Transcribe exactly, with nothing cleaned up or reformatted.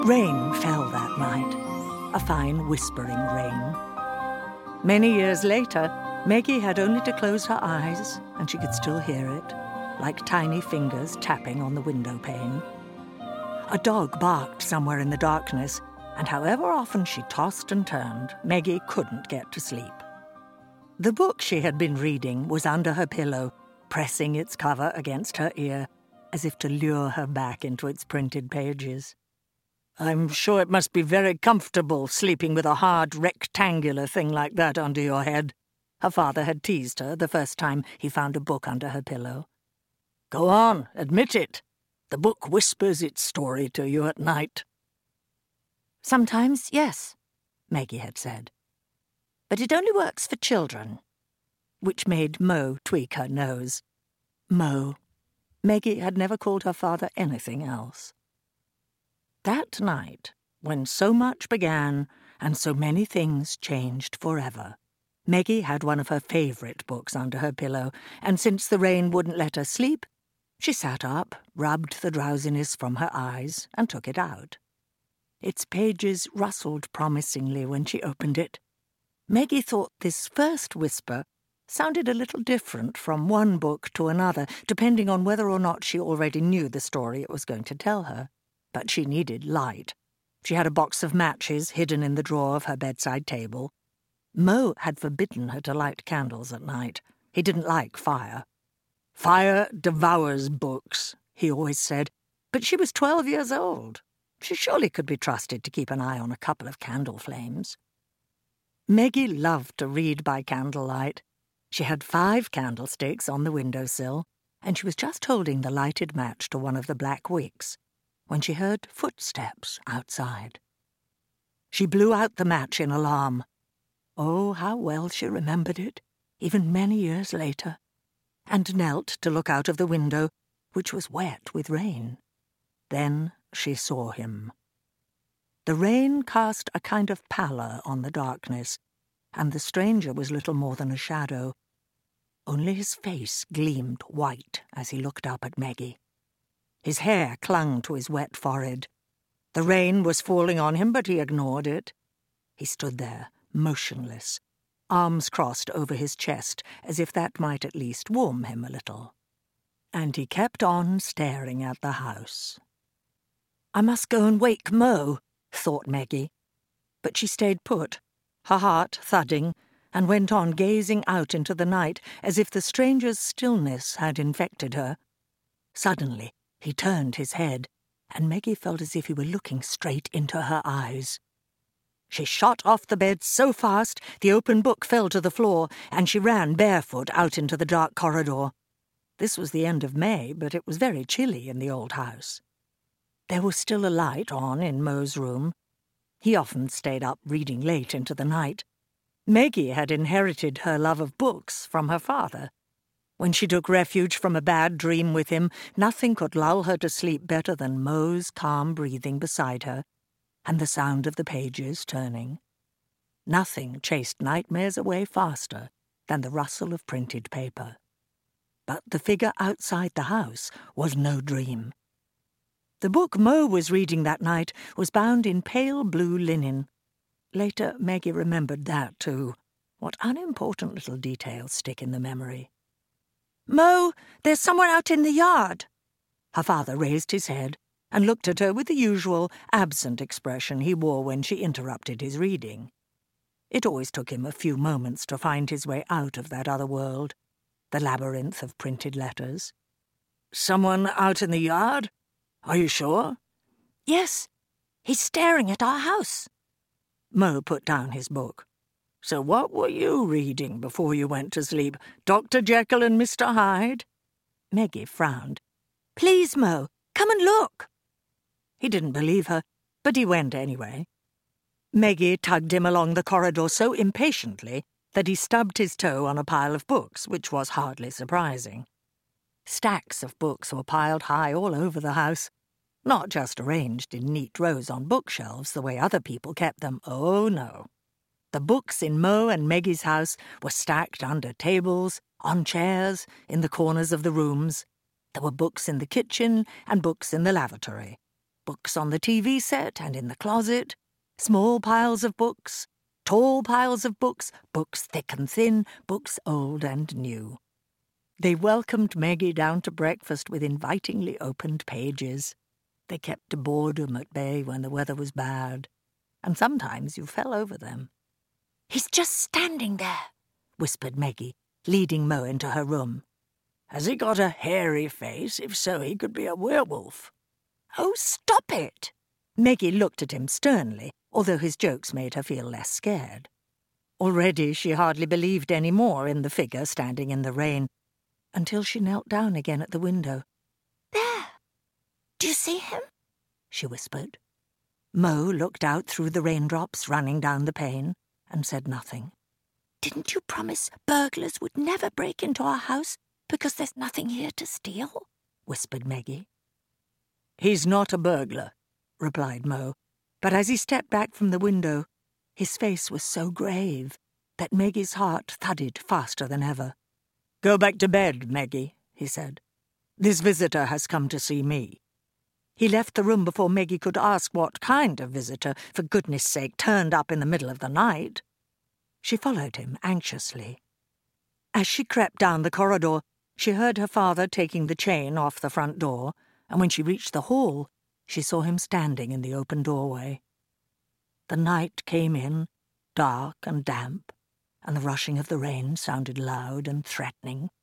Rain fell that night, a fine whispering rain. Many years later, Meggie had only to close her eyes and she could still hear it, like tiny fingers tapping on the window pane. A dog barked somewhere in the darkness, and however often she tossed and turned, Meggie couldn't get to sleep. The book she had been reading was under her pillow, pressing its cover against her ear, as if to lure her back into its printed pages. "I'm sure it must be very comfortable sleeping with a hard, rectangular thing like that under your head," her father had teased her the first time he found a book under her pillow. "Go on, admit it. The book whispers its story to you at night." "Sometimes, yes," Meggie had said. "But it only works for children." Which made Mo tweak her nose. Mo. Meggie had never called her father anything else. That night, when so much began and so many things changed forever, Meggie had one of her favourite books under her pillow, and since the rain wouldn't let her sleep, she sat up, rubbed the drowsiness from her eyes, and took it out. Its pages rustled promisingly when she opened it. Meggie thought this first whisper sounded a little different from one book to another, depending on whether or not she already knew the story it was going to tell her. But she needed light. She had a box of matches hidden in the drawer of her bedside table. Mo had forbidden her to light candles at night. He didn't like fire. "Fire devours books," he always said, but she was twelve years old. She surely could be trusted to keep an eye on a couple of candle flames. Meggie loved to read by candlelight. She had five candlesticks on the windowsill, and she was just holding the lighted match to one of the black wicks when she heard footsteps outside. She blew out the match in alarm. Oh, how well she remembered it, even many years later, and knelt to look out of the window, which was wet with rain. Then she saw him. The rain cast a kind of pallor on the darkness, and the stranger was little more than a shadow. Only his face gleamed white as he looked up at Meggie. His hair clung to his wet forehead. The rain was falling on him, but he ignored it. He stood there, motionless, arms crossed over his chest, as if that might at least warm him a little. And he kept on staring at the house. "I must go and wake Mo," thought Meggie. But she stayed put, her heart thudding, and went on gazing out into the night as if the stranger's stillness had infected her. Suddenly, he turned his head, and Meggie felt as if he were looking straight into her eyes. She shot off the bed so fast the open book fell to the floor, and she ran barefoot out into the dark corridor. This was the end of May, but it was very chilly in the old house. There was still a light on in Mo's room. He often stayed up reading late into the night. Meggie had inherited her love of books from her father. When she took refuge from a bad dream with him, nothing could lull her to sleep better than Mo's calm breathing beside her, and the sound of the pages turning. Nothing chased nightmares away faster than the rustle of printed paper. But the figure outside the house was no dream. The book Mo was reading that night was bound in pale blue linen. Later, Meggie remembered that, too. What unimportant little details stick in the memory. "Mo, there's someone out in the yard." Her father raised his head and looked at her with the usual absent expression he wore when she interrupted his reading. It always took him a few moments to find his way out of that other world, the labyrinth of printed letters. "Someone out in the yard? Are you sure?" "Yes, he's staring at our house." Mo put down his book. "So what were you reading before you went to sleep? Doctor Jekyll and Mister Hyde?" Meggie frowned. "Please, Mo, come and look." He didn't believe her, but he went anyway. Meggie tugged him along the corridor so impatiently that he stubbed his toe on a pile of books, which was hardly surprising. Stacks of books were piled high all over the house, not just arranged in neat rows on bookshelves the way other people kept them. Oh, no. The books in Mo and Meggie's house were stacked under tables, on chairs, in the corners of the rooms. There were books in the kitchen and books in the lavatory. books on the T V set and in the closet, small piles of books, tall piles of books, books thick and thin, books old and new. They welcomed Maggie down to breakfast with invitingly opened pages. They kept boredom at bay when the weather was bad, and sometimes you fell over them. "He's just standing there," whispered Maggie, leading Mo into her room. "Has he got a hairy face? If so, he could be a werewolf." "Oh, stop it!" Maggie looked at him sternly, although his jokes made her feel less scared. Already she hardly believed any more in the figure standing in the rain, until she knelt down again at the window. "There! Do you see him?" she whispered. Mo looked out through the raindrops running down the pane and said nothing. "Didn't you promise burglars would never break into our house because there's nothing here to steal?" whispered Maggie. "He's not a burglar," replied Mo, but as he stepped back from the window, his face was so grave that Maggie's heart thudded faster than ever. "Go back to bed, Maggie," he said. "This visitor has come to see me." He left the room before Maggie could ask what kind of visitor, for goodness sake, turned up in the middle of the night. She followed him anxiously. As she crept down the corridor, she heard her father taking the chain off the front door, and when she reached the hall, she saw him standing in the open doorway. The night came in, dark and damp, and the rushing of the rain sounded loud and threatening.